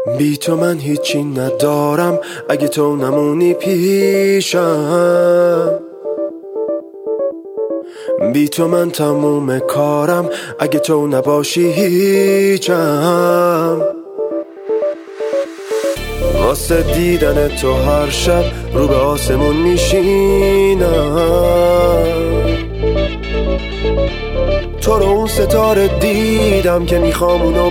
بی تو من هیچی ندارم، اگه تو نمونی پیشم. بی تو من تموم کارم، اگه تو نباشی هیچم. واسه دیدن تو هر شب رو به آسمون میشینم. تو رو اون ستاره دیدم که میخوام اونو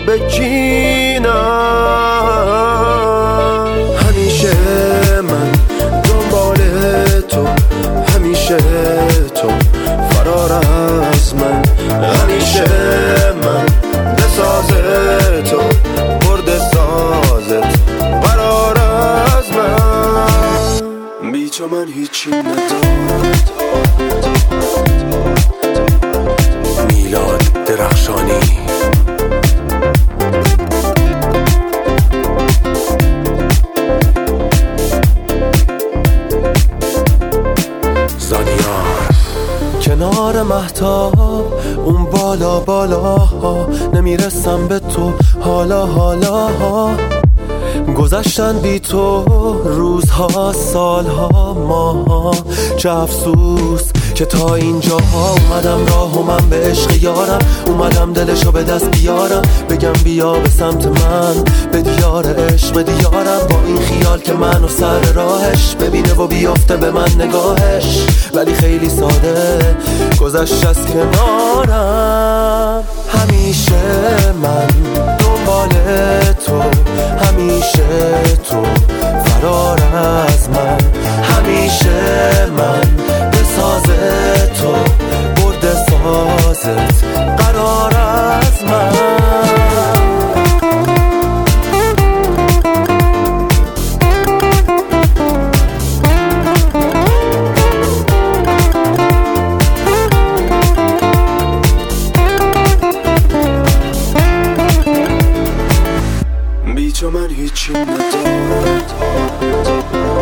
بچینم. همیشه من دنبال تو، همیشه تو فرار از من. همیشه من بساز تو، برد سازت قرار از من. بی تو من هیچی ندارم. میلاد درخشانی. کنار مهتاب اون بالا بالاها، نمیرسم به تو حالا حالا. گذشتن بی تو روزها، سالها، ماها. چه افسوس که تا اینجاها اومدم راه و من به عشق یارم. اومدم دلشو به دست بیارم، بگم بیا به سمت من، به دیار عشق به دیارم. با این خیال که منو سر راهش ببینه و بیافته به من نگاهش. ولی خیلی ساده گذشت از کنارم. همیشه من دنبال تو، همیشه تو فرار از من. همیشه من بساز تو، برد سازت قرار از من. بی تو من هیچی ندارم.